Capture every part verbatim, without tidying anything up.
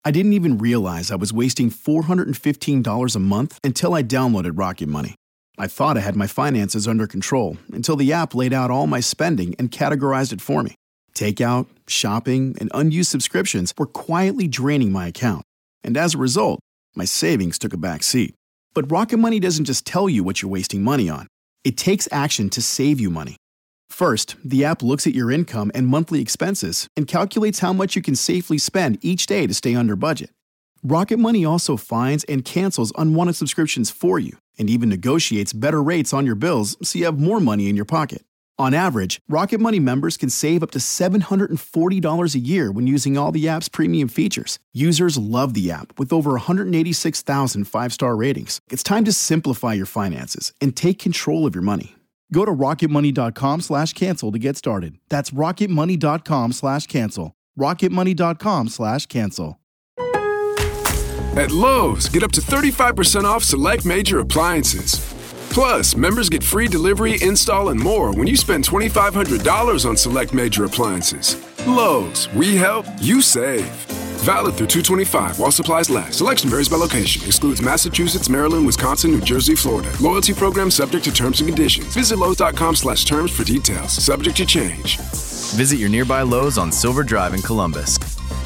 I didn't even realize I was wasting four hundred fifteen dollars a month until I downloaded Rocket Money. I thought I had my finances under control until the app laid out all my spending and categorized it for me. Takeout, shopping, and unused subscriptions were quietly draining my account. And as a result, my savings took a back seat. But Rocket Money doesn't just tell you what you're wasting money on. It takes action to save you money. First, the app looks at your income and monthly expenses and calculates how much you can safely spend each day to stay under budget. Rocket Money also finds and cancels unwanted subscriptions for you and even negotiates better rates on your bills so you have more money in your pocket. On average, Rocket Money members can save up to seven hundred forty dollars a year when using all the app's premium features. Users love the app with over one hundred eighty-six thousand five-star ratings. It's time to simplify your finances and take control of your money. Go to rocketmoney.com slash cancel to get started. That's rocketmoney.com slash cancel. rocketmoney.com slash cancel. At Lowe's, get up to thirty-five percent off select major appliances. Plus, members get free delivery, install, and more when you spend twenty-five hundred dollars on select major appliances. Lowe's, we help, you save. Valid through two twenty-five while supplies last. Selection varies by location. Excludes Massachusetts, Maryland, Wisconsin, New Jersey, Florida. Loyalty program subject to terms and conditions. Visit Lowe's.com slash terms for details. Subject to change. Visit your nearby Lowe's on Silver Drive in Columbus.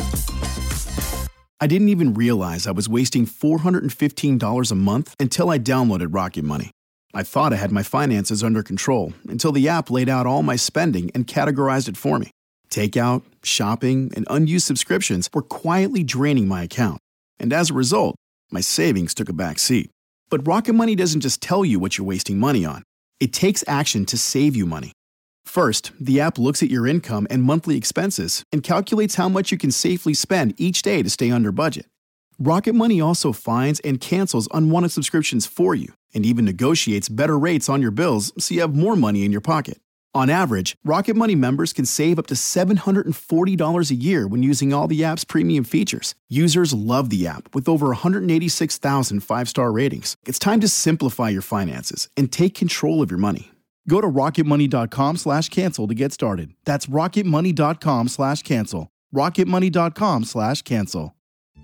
I didn't even realize I was wasting four hundred fifteen dollars a month until I downloaded Rocket Money. I thought I had my finances under control until the app laid out all my spending and categorized it for me. Takeout, shopping, and unused subscriptions were quietly draining my account. And as a result, my savings took a back seat. But Rocket Money doesn't just tell you what you're wasting money on. It takes action to save you money. First, the app looks at your income and monthly expenses and calculates how much you can safely spend each day to stay under budget. Rocket Money also finds and cancels unwanted subscriptions for you and even negotiates better rates on your bills so you have more money in your pocket. On average, Rocket Money members can save up to seven hundred forty dollars a year when using all the app's premium features. Users love the app with over one hundred eighty-six thousand five-star ratings. It's time to simplify your finances and take control of your money. Go to rocketmoney.com slash cancel to get started. That's rocketmoney.com slash cancel. rocketmoney.com slash cancel.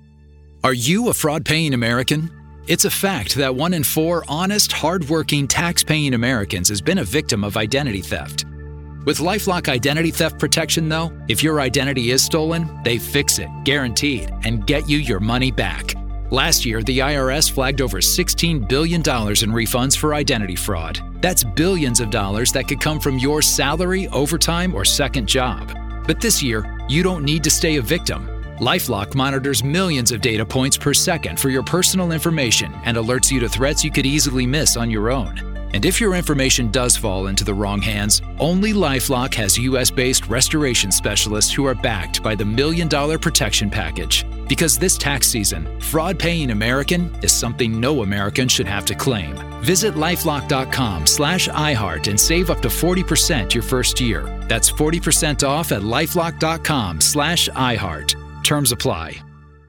Are you a fraud-paying American? It's a fact that one in four honest, hard-working, tax-paying Americans has been a victim of identity theft. With LifeLock Identity Theft Protection, though, if your identity is stolen, they fix it, guaranteed, and get you your money back. Last year, the I R S flagged over sixteen billion dollars in refunds for identity fraud. That's billions of dollars that could come from your salary, overtime, or second job. But this year, you don't need to stay a victim. LifeLock monitors millions of data points per second for your personal information and alerts you to threats you could easily miss on your own. And if your information does fall into the wrong hands, only LifeLock has U S-based restoration specialists who are backed by the Million Dollar Protection Package. Because this tax season, fraud-paying American is something no American should have to claim. Visit lifelock.com slash iHeart and save up to forty percent your first year. That's forty percent off at lifelock.com slash iHeart. Terms apply.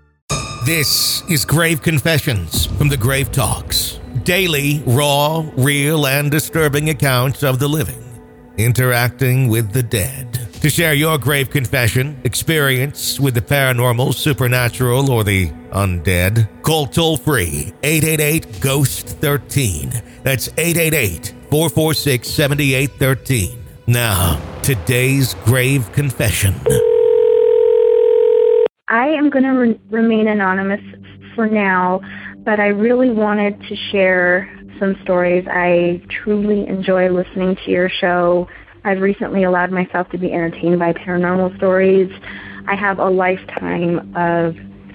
This is Grave Confessions from the Grave Talks. Daily, raw, real, and disturbing accounts of the living interacting with the dead. To share your grave confession, experience with the paranormal, supernatural, or the undead, call toll-free eight eight eight, ghost one three. That's eight eight eight, four four six, seven eight one three. Now, today's grave confession. I am going to re- remain anonymous for now, but I really wanted to share some stories. I truly enjoy listening to your show. I've recently allowed myself to be entertained by paranormal stories. I have a lifetime of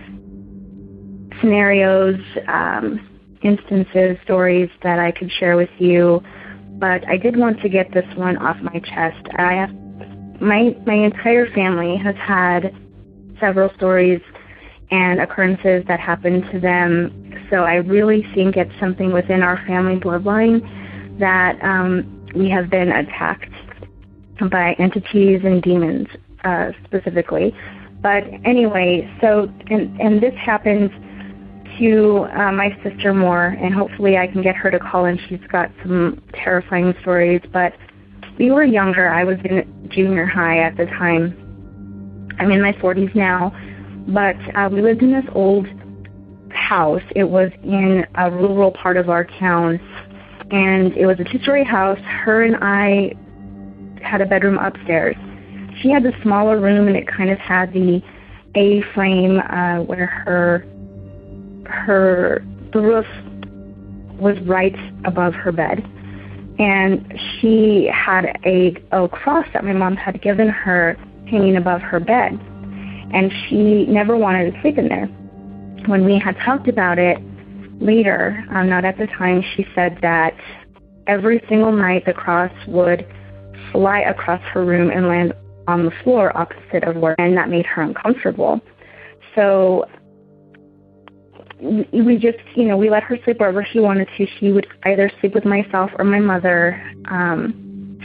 scenarios, um, instances, stories that I could share with you, but I did want to get this one off my chest. I have, my my entire family has had several stories and occurrences that happened to them, so I really think it's something within our family bloodline that um, we have been attacked by entities and demons uh, specifically. But anyway, so, and, and this happens to uh, my sister more, and hopefully I can get her to call in. She's got some terrifying stories, but we were younger. I was in junior high at the time. I'm in my forties now, But uh, we lived in this old house. It was in a rural part of our town, and it was a two-story house. Her and I had a bedroom upstairs. She had the smaller room, and it kind of had the A-frame uh, where her her the roof was right above her bed, and she had a, a cross that my mom had given her hanging above her bed, and she never wanted to sleep in there. When we had talked about it later, um, not at the time, she said that every single night the cross would fly across her room and land on the floor opposite of where, and that made her uncomfortable. So we just, you know, we let her sleep wherever she wanted to. She would either sleep with myself or my mother, um,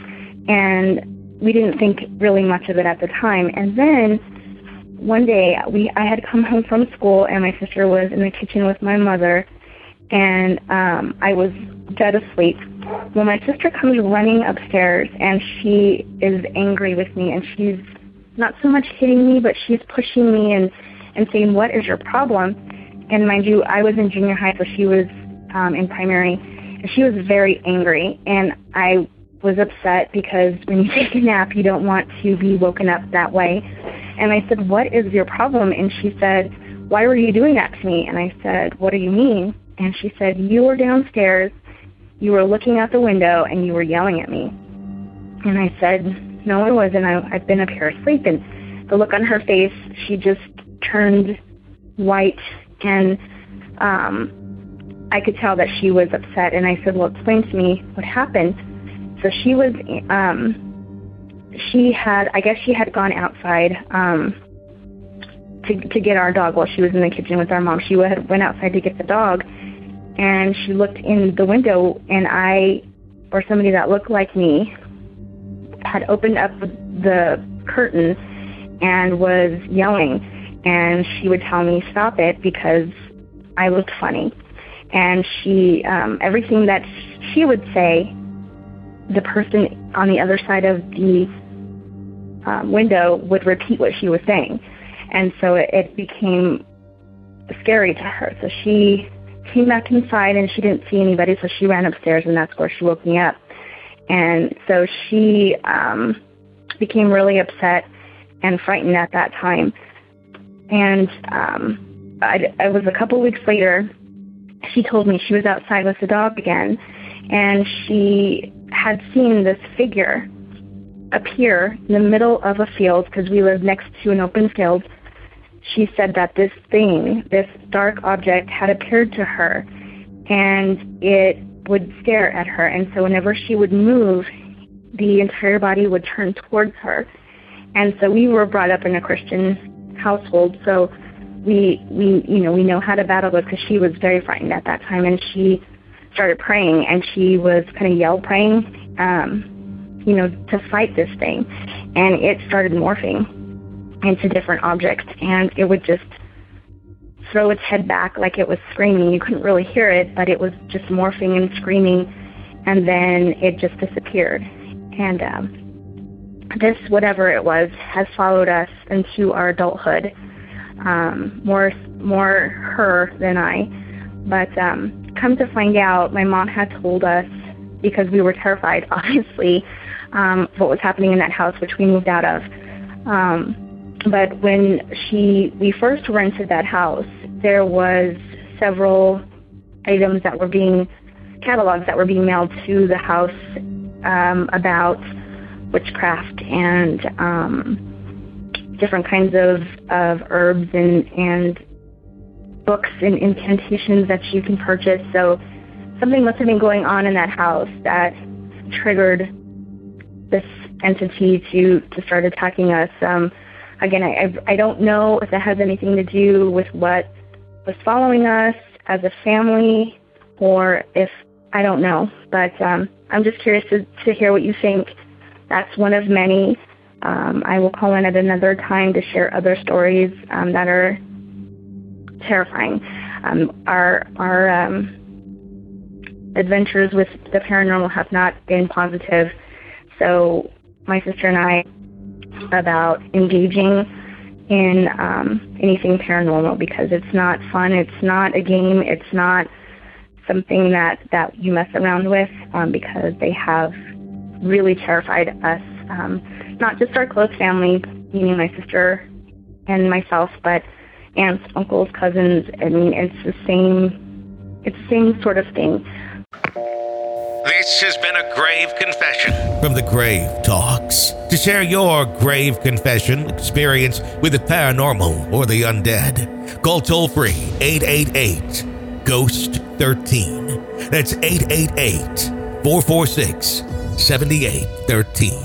and we didn't think really much of it at the time. And then one day, we I had come home from school, and my sister was in the kitchen with my mother, and um, I was dead asleep. Well, my sister comes running upstairs, and she is angry with me, and she's not so much hitting me, but she's pushing me and, and saying, "What is your problem?" And mind you, I was in junior high, so she was um, in primary, and she was very angry, and I was upset because when you take a nap, you don't want to be woken up that way. And I said, "What is your problem?" And she said, "Why were you doing that to me?" And I said, "What do you mean?" And she said, "You were downstairs, you were looking out the window, and you were yelling at me." And I said, "No, I wasn't. I, I've been up here asleep." And the look on her face, she just turned white, and um, I could tell that she was upset. And I said, "Well, explain to me what happened." So she was, um, she had, I guess she had gone outside um, to to get our dog while she was in the kitchen with our mom. She went, went outside to get the dog, and she looked in the window, and I, or somebody that looked like me, had opened up the curtain and was yelling. And she would tell me, "Stop it," because I looked funny. And she, um, everything that she would say, the person on the other side of the um, window would repeat what she was saying. And so it, it became scary to her. So she came back inside, and she didn't see anybody, so she ran upstairs, and that's where she woke me up. And so she um, became really upset and frightened at that time. And um, I, I was a couple weeks later, she told me she was outside with the dog again, and she had seen this figure appear in the middle of a field, because we lived next to an open field. She said that this thing, this dark object, had appeared to her, and it would stare at her. And so whenever she would move, the entire body would turn towards her. And so we were brought up in a Christian household, so we, we you know, we know how to battle it, because she was very frightened at that time, and she started praying, and she was kind of yell praying, um, you know, to fight this thing. And it started morphing into different objects, and it would just throw its head back like it was screaming. You couldn't really hear it, but it was just morphing and screaming, and then it just disappeared. And um, this, whatever it was, has followed us into our adulthood, um, more more her than I. But um, come to find out, my mom had told us, because we were terrified, obviously, um, what was happening in that house, which we moved out of. Um, but when she we first rented that house, there was several items that were being, catalogs that were being mailed to the house um, about witchcraft and um, different kinds of, of herbs and, and books and incantations that you can purchase. So something must have been going on in that house that triggered this entity to, to start attacking us. Um, again, I, I don't know if that has anything to do with what was following us as a family, or if, I don't know. But um, I'm just curious to, to hear what you think. That's one of many. Um, I will call in at another time to share other stories um, that are terrifying. Um, our our um, adventures with the paranormal have not been positive. So my sister and I, about engaging in um, anything paranormal because it's not fun. It's not a game. It's not something that, that you mess around with um, because they have really terrified us, um, not just our close family, meaning my sister and myself, but aunts, uncles, cousins. I mean, it's the same, it's the same sort of thing. This has been a grave confession from the Grave Talks. To share your grave confession experience with the paranormal or the undead, call toll-free eight eight eight, ghost thirteen. That's eight eight eight, four four six, seven eight one three.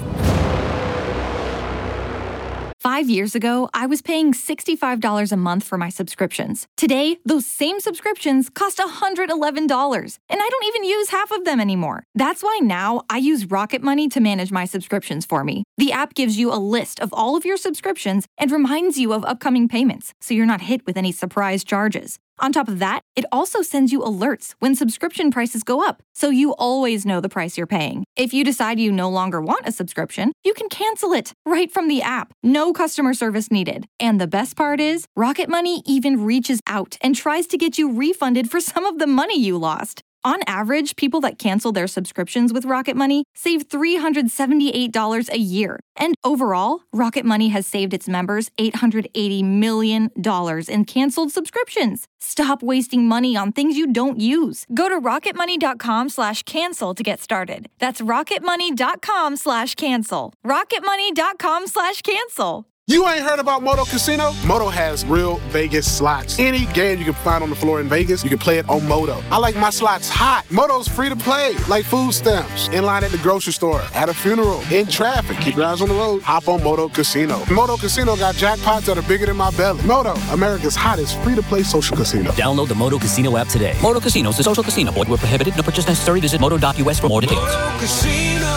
Five years ago, I was paying sixty-five dollars a month for my subscriptions. Today, those same subscriptions cost one hundred eleven dollars, and I don't even use half of them anymore. That's why now I use Rocket Money to manage my subscriptions for me. The app gives you a list of all of your subscriptions and reminds you of upcoming payments, so you're not hit with any surprise charges. On top of that, it also sends you alerts when subscription prices go up, so you always know the price you're paying. If you decide you no longer want a subscription, you can cancel it right from the app. No customer service needed. And the best part is, Rocket Money even reaches out and tries to get you refunded for some of the money you lost. On average, people that cancel their subscriptions with Rocket Money save three hundred seventy-eight dollars a year. And overall, Rocket Money has saved its members eight hundred eighty million dollars in canceled subscriptions. Stop wasting money on things you don't use. Go to rocketmoney.com slash cancel to get started. That's rocketmoney.com slash cancel. rocketmoney.com slash cancel. You ain't heard about Moto Casino? Moto has real Vegas slots. Any game you can find on the floor in Vegas, you can play it on Moto. I like my slots hot. Moto's free to play, like food stamps, in line at the grocery store, at a funeral, in traffic. Keep your eyes on the road. Hop on Moto Casino. Moto Casino got jackpots that are bigger than my belly. Moto, America's hottest free-to-play social casino. Download the Moto Casino app today. Moto Casino is a social casino. Void where prohibited. No purchase necessary. Visit moto dot U S for more details. Moto Casino,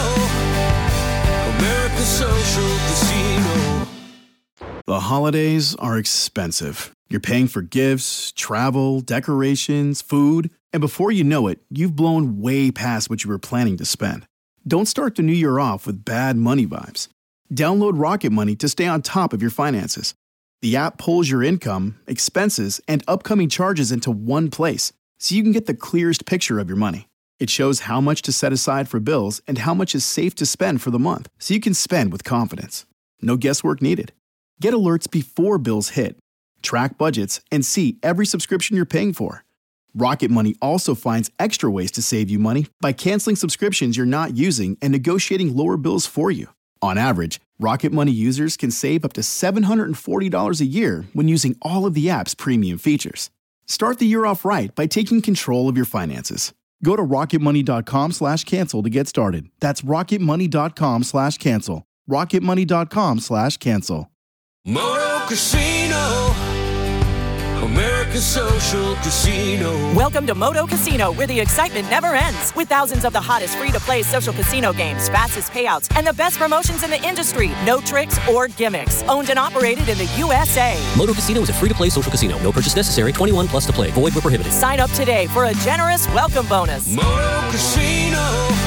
America's social casino. The holidays are expensive. You're paying for gifts, travel, decorations, food, and before you know it, you've blown way past what you were planning to spend. Don't start the new year off with bad money vibes. Download Rocket Money to stay on top of your finances. The app pulls your income, expenses, and upcoming charges into one place, so you can get the clearest picture of your money. It shows how much to set aside for bills and how much is safe to spend for the month, so you can spend with confidence. No guesswork needed. Get alerts before bills hit, track budgets, and see every subscription you're paying for. Rocket Money also finds extra ways to save you money by canceling subscriptions you're not using and negotiating lower bills for you. On average, Rocket Money users can save up to seven hundred forty dollars a year when using all of the app's premium features. Start the year off right by taking control of your finances. Go to rocketmoney.com slash cancel to get started. That's rocketmoney.com slash cancel. rocketmoney.com slash cancel. Moto Casino, America's social casino. Welcome to Moto Casino, where the excitement never ends. With thousands of the hottest free-to-play social casino games, fastest payouts, and the best promotions in the industry. No tricks or gimmicks. Owned and operated in the U S A. Moto Casino is a free-to-play social casino. No purchase necessary. twenty-one plus to play. Void where prohibited. Sign up today for a generous welcome bonus. Moto Casino,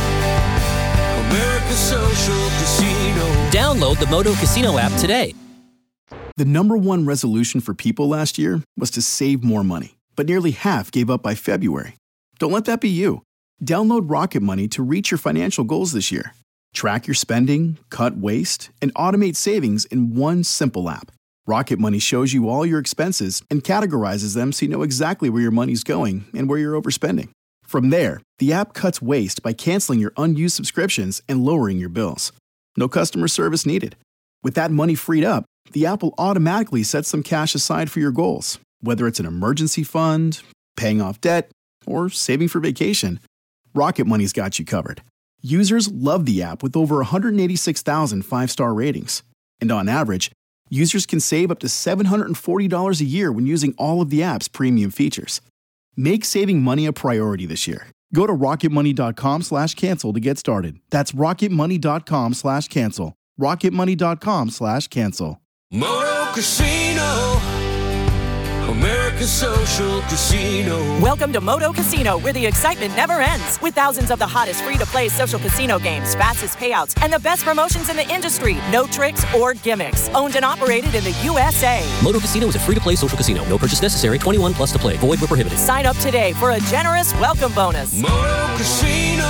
America's social casino. Download the Moto Casino app today. The number one resolution for people last year was to save more money, but nearly half gave up by February. Don't let that be you. Download Rocket Money to reach your financial goals this year. Track your spending, cut waste, and automate savings in one simple app. Rocket Money shows you all your expenses and categorizes them so you know exactly where your money's going and where you're overspending. From there, the app cuts waste by canceling your unused subscriptions and lowering your bills. No customer service needed. With that money freed up, the app will automatically set some cash aside for your goals, whether it's an emergency fund, paying off debt, or saving for vacation. Rocket Money's got you covered. Users love the app with over one hundred eighty-six thousand five-star ratings. And on average, users can save up to seven hundred forty dollars a year when using all of the app's premium features. Make saving money a priority this year. Go to rocketmoney.com slash cancel to get started. That's rocketmoney.com slash cancel. rocketmoney.com slash cancel. Moto Casino, America America's Social Casino. Welcome to Moto Casino, where the excitement never ends. With thousands of the hottest free-to-play social casino games, fastest payouts, and the best promotions in the industry. No tricks or gimmicks. Owned and operated in the U S A. Moto Casino is a free-to-play social casino. No purchase necessary. twenty-one plus to play. Void where prohibited. Sign up today for a generous welcome bonus. Moto Casino.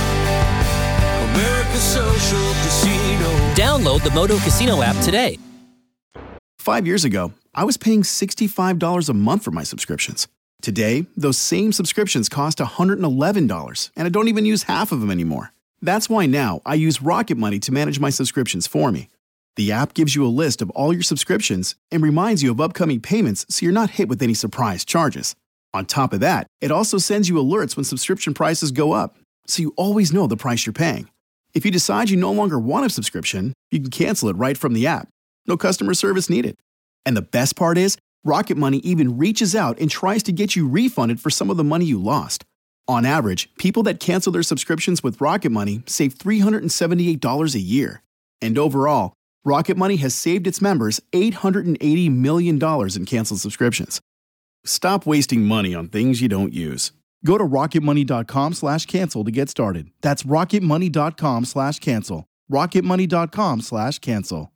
America's Social Casino. Download the Moto Casino app today. Five years ago, I was paying sixty-five dollars a month for my subscriptions. Today, those same subscriptions cost one hundred eleven dollars, and I don't even use half of them anymore. That's why now I use Rocket Money to manage my subscriptions for me. The app gives you a list of all your subscriptions and reminds you of upcoming payments so you're not hit with any surprise charges. On top of that, it also sends you alerts when subscription prices go up, so you always know the price you're paying. If you decide you no longer want a subscription, you can cancel it right from the app. No customer service needed. And the best part is, Rocket Money even reaches out and tries to get you refunded for some of the money you lost. On average, people that cancel their subscriptions with Rocket Money save three hundred seventy-eight dollars a year. And overall, Rocket Money has saved its members eight hundred eighty million dollars in canceled subscriptions. Stop wasting money on things you don't use. Go to rocketmoney.com slash cancel to get started. That's rocketmoney.com slash cancel. rocketmoney.com slash cancel.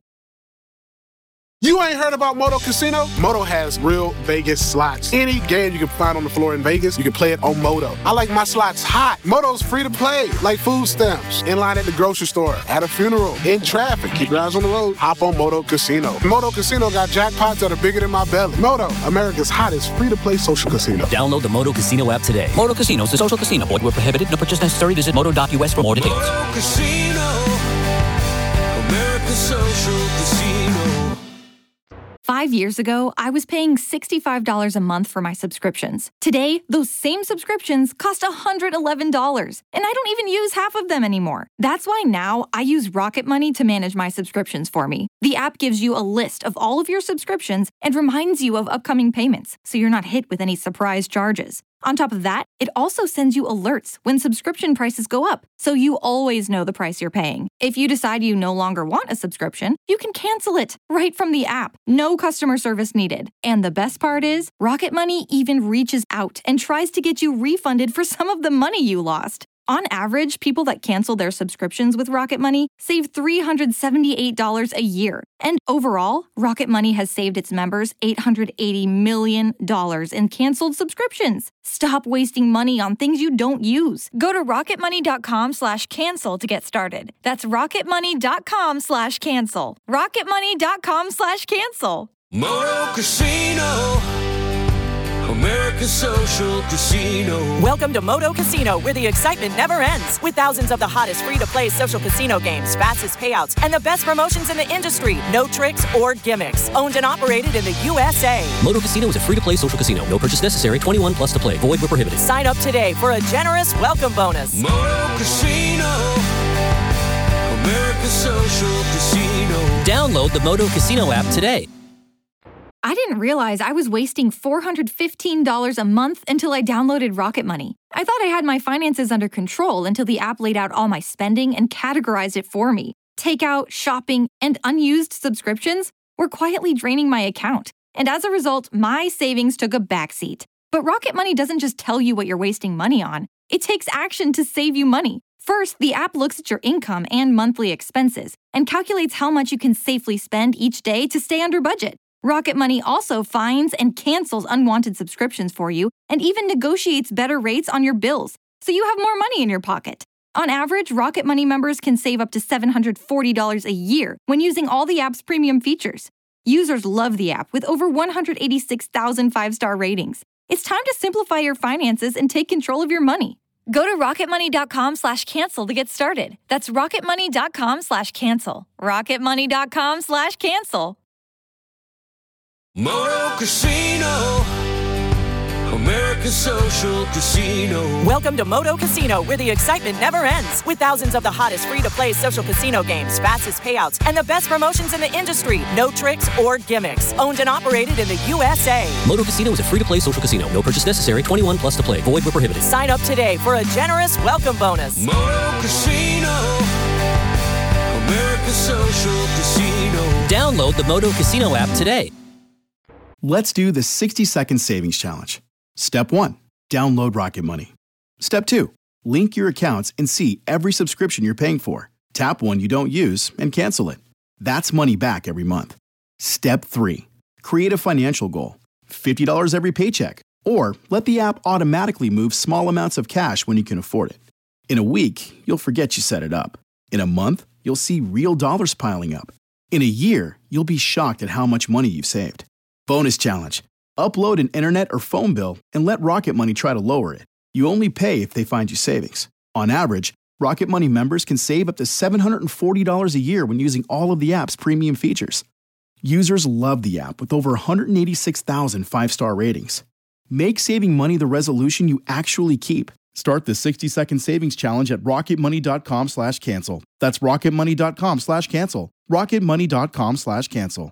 You ain't heard about Moto Casino? Moto has real Vegas slots. Any game you can find on the floor in Vegas, you can play it on Moto. I like my slots hot. Moto's free to play, like food stamps. In line at the grocery store, at a funeral, in traffic. Keep your eyes on the road. Hop on Moto Casino. Moto Casino got jackpots that are bigger than my belly. Moto, America's hottest free-to-play social casino. Download the Moto Casino app today. Moto Casino is a social casino. Void where prohibited. No purchase necessary. Visit moto dot U S for more details. Moto Casino. America's Social Casino. Five years ago, I was paying sixty-five dollars a month for my subscriptions. Today, those same subscriptions cost one hundred eleven dollars, and I don't even use half of them anymore. That's why now I use Rocket Money to manage my subscriptions for me. The app gives you a list of all of your subscriptions and reminds you of upcoming payments, so you're not hit with any surprise charges. On top of that, it also sends you alerts when subscription prices go up, so you always know the price you're paying. If you decide you no longer want a subscription, you can cancel it right from the app. No customer service needed. And the best part is, Rocket Money even reaches out and tries to get you refunded for some of the money you lost. On average, people that cancel their subscriptions with Rocket Money save three hundred seventy-eight dollars a year. And overall, Rocket Money has saved its members eight hundred eighty million dollars in canceled subscriptions. Stop wasting money on things you don't use. Go to rocketmoney.com slash cancel to get started. That's rocketmoney.com slash cancel. rocketmoney.com slash cancel. Moto Casino. America's Social Casino. Welcome to Moto Casino, where the excitement never ends. With thousands of the hottest free-to-play social casino games, fastest payouts, and the best promotions in the industry. No tricks or gimmicks. Owned and operated in the U S A. Moto Casino is a free-to-play social casino. No purchase necessary. twenty-one plus to play. Void where prohibited. Sign up today for a generous welcome bonus. Moto Casino. America's Social Casino. Download the Moto Casino app today. I didn't realize I was wasting four hundred fifteen dollars a month until I downloaded Rocket Money. I thought I had my finances under control until the app laid out all my spending and categorized it for me. Takeout, shopping, and unused subscriptions were quietly draining my account. And as a result, my savings took a backseat. But Rocket Money doesn't just tell you what you're wasting money on. It takes action to save you money. First, the app looks at your income and monthly expenses and calculates how much you can safely spend each day to stay under budget. Rocket Money also finds and cancels unwanted subscriptions for you and even negotiates better rates on your bills, so you have more money in your pocket. On average, Rocket Money members can save up to seven hundred forty dollars a year when using all the app's premium features. Users love the app with over one hundred eighty-six thousand five-star ratings. It's time to simplify your finances and take control of your money. Go to rocketmoney.com slash cancel to get started. That's rocketmoney.com slash cancel. rocketmoney.com slash cancel. Moto Casino. America's Social Casino. Welcome to Moto Casino, where the excitement never ends. With thousands of the hottest free-to-play social casino games, fastest payouts, and the best promotions in the industry. No tricks or gimmicks. Owned and operated in the U S A. Moto Casino is a free-to-play social casino. No purchase necessary. twenty-one plus to play. Void where prohibited. Sign up today for a generous welcome bonus. Moto Casino. America's Social Casino. Download the Moto Casino app today. Let's do the sixty second savings challenge. Step one, download Rocket Money. Step two, link your accounts and see every subscription you're paying for. Tap one you don't use and cancel it. That's money back every month. Step three, create a financial goal. fifty dollars every paycheck. Or let the app automatically move small amounts of cash when you can afford it. In a week, you'll forget you set it up. In a month, you'll see real dollars piling up. In a year, you'll be shocked at how much money you've saved. Bonus challenge. Upload an internet or phone bill and let Rocket Money try to lower it. You only pay if they find you savings. On average, Rocket Money members can save up to seven hundred forty dollars a year when using all of the app's premium features. Users love the app with over one hundred eighty-six thousand five-star ratings. Make saving money the resolution you actually keep. Start the sixty second savings challenge at rocketmoney.com slash cancel. That's rocketmoney.com slash cancel. rocketmoney.com slash cancel.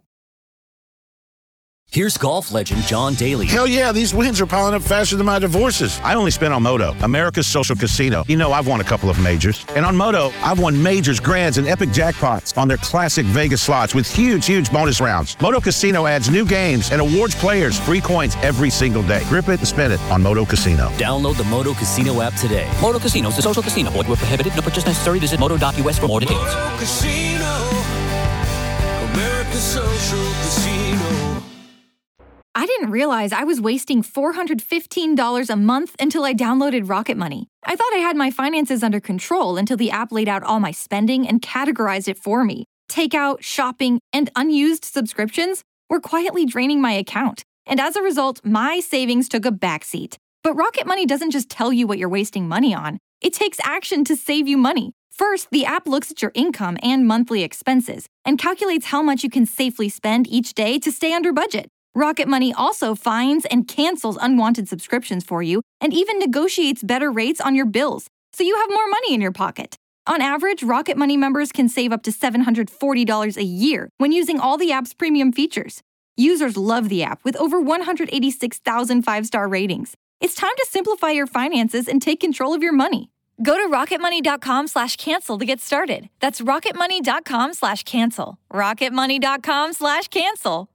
Here's golf legend John Daly. Hell yeah, these wins are piling up faster than my divorces. I only spent on Moto, America's social casino. You know, I've won a couple of majors. And on Moto, I've won majors, grands, and epic jackpots on their classic Vegas slots with huge, huge bonus rounds. Moto Casino adds new games and awards players free coins every single day. Grip it and spend it on Moto Casino. Download the Moto Casino app today. Moto Casino is a social casino. Void where prohibited. No purchase necessary. Visit moto dot U S for more details. Moto Casino, America's social casino. I didn't realize I was wasting four hundred fifteen dollars a month until I downloaded Rocket Money. I thought I had my finances under control until the app laid out all my spending and categorized it for me. Takeout, shopping, and unused subscriptions were quietly draining my account. And as a result, my savings took a backseat. But Rocket Money doesn't just tell you what you're wasting money on. It takes action to save you money. First, the app looks at your income and monthly expenses and calculates how much you can safely spend each day to stay under budget. Rocket Money also finds and cancels unwanted subscriptions for you and even negotiates better rates on your bills, so you have more money in your pocket. On average, Rocket Money members can save up to seven hundred forty dollars a year when using all the app's premium features. Users love the app with over one hundred eighty-six thousand five-star ratings. It's time to simplify your finances and take control of your money. Go to rocketmoney.com slash cancel to get started. That's rocketmoney.com slash cancel. rocketmoney.com slash cancel.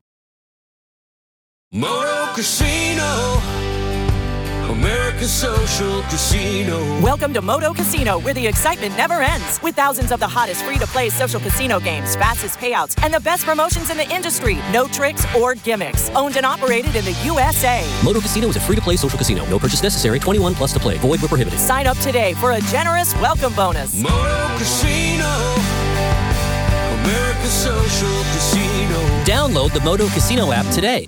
Moto Casino, America's social casino. Welcome to Moto Casino, where the excitement never ends. With thousands of the hottest free-to-play social casino games, fastest payouts, and the best promotions in the industry. No tricks or gimmicks. Owned and operated in the U S A. Moto Casino is a free-to-play social casino. No purchase necessary. twenty-one plus to play. Void where prohibited. Sign up today for a generous welcome bonus. Moto Casino, America's social casino. Download the Moto Casino app today.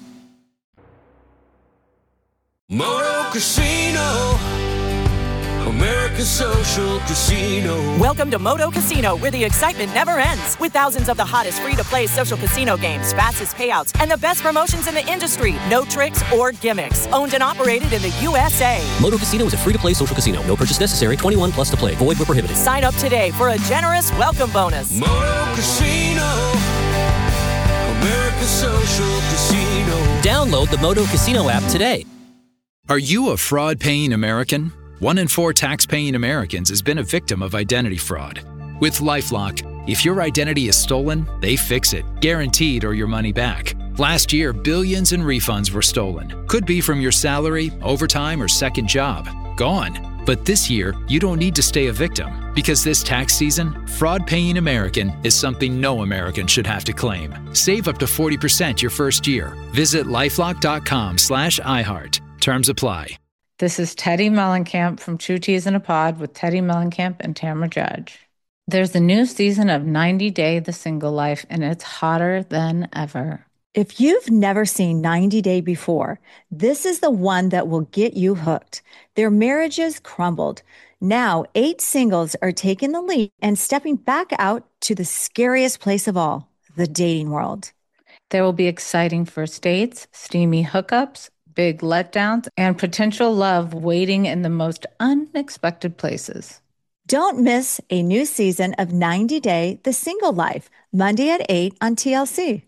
Moto Casino, America's social casino. Welcome to Moto Casino, where the excitement never ends. With thousands of the hottest free-to-play social casino games, fastest payouts, and the best promotions in the industry. No tricks or gimmicks. Owned and operated in the U S A. Moto Casino is a free-to-play social casino. No purchase necessary. twenty-one plus to play. Void where prohibited. Sign up today for a generous welcome bonus. Moto Casino, America's social casino. Download the Moto Casino app today. Are you a fraud-paying American? One in four tax-paying Americans has been a victim of identity fraud. With LifeLock, if your identity is stolen, they fix it, guaranteed or your money back. Last year, billions in refunds were stolen. Could be from your salary, overtime, or second job. Gone. But this year, you don't need to stay a victim, because this tax season, fraud-paying American is something no American should have to claim. Save up to forty percent your first year. Visit lifelock.com slash iHeart. Terms apply. This is Teddy Mellencamp from Two Teas in a Pod with Teddy Mellencamp and Tamra Judge. There's a new season of ninety Day The Single Life, and it's hotter than ever. If you've never seen ninety Day before, this is the one that will get you hooked. Their marriages crumbled. Now, eight singles are taking the lead and stepping back out to the scariest place of all, the dating world. There will be exciting first dates, steamy hookups, big letdowns, and potential love waiting in the most unexpected places. Don't miss a new season of ninety Day The Single Life, Monday at eight on T L C.